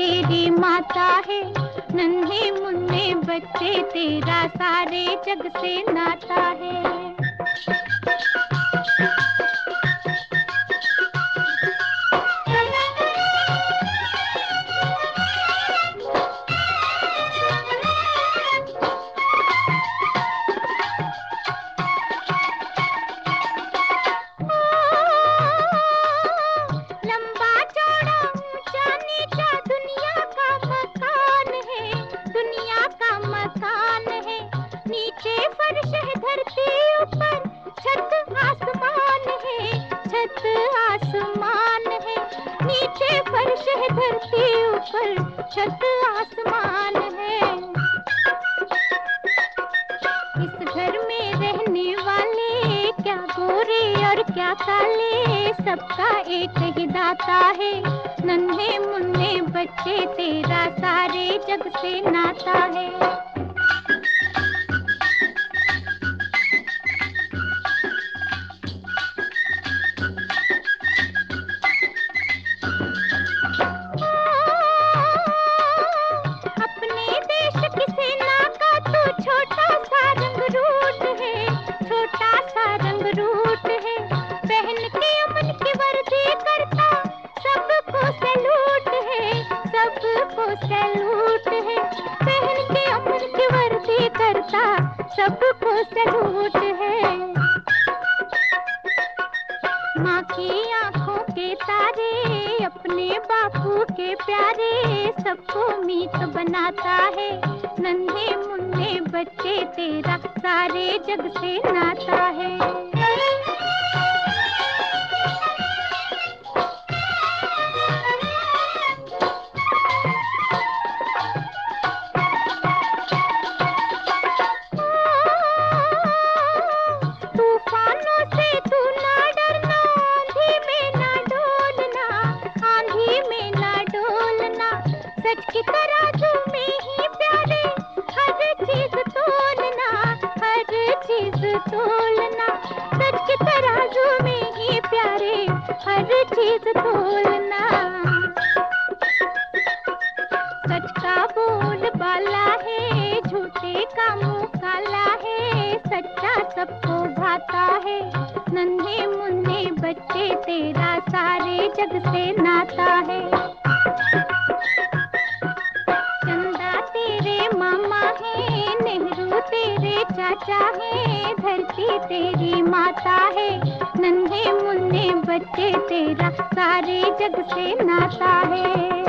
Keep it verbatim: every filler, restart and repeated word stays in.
तेरी माता है। नन्हे मुन्ने बच्चे तेरा सारे जग से नाता है। नीचे फर्श है धरती ऊपर छत आसमान है, छत आसमान है। नीचे फर्श है धरती ऊपर छत आसमान है। इस घर में रहने वाले क्या गोरे और क्या काले, सबका एक ही दाता है। नन्हे मुन्ने बच्चे तेरा सारे जग से नाता है। सबको सलूट है। माँ की आंखों के तारे अपने बापू के प्यारे, सबको मीत बनाता है। नन्हे मुन्ने बच्चे तेरा सारे जग से नाता है। सच की तराजू में ही प्यारे हर चीज तोलना, हर चीज तोलना। सच की तराजू में ही प्यारे हर चीज तोलना। सच का बोल बाला है, झूठे का मुंह काला है। सच्चा सबको भाता है। नन्हे मुन्ने बच्चे तेरा सारे जग से नाता है। तेरे चाचा है, धरती तेरी माता है। नन्हे मुन्ने बच्चे तेरा सारे जग से नाता है।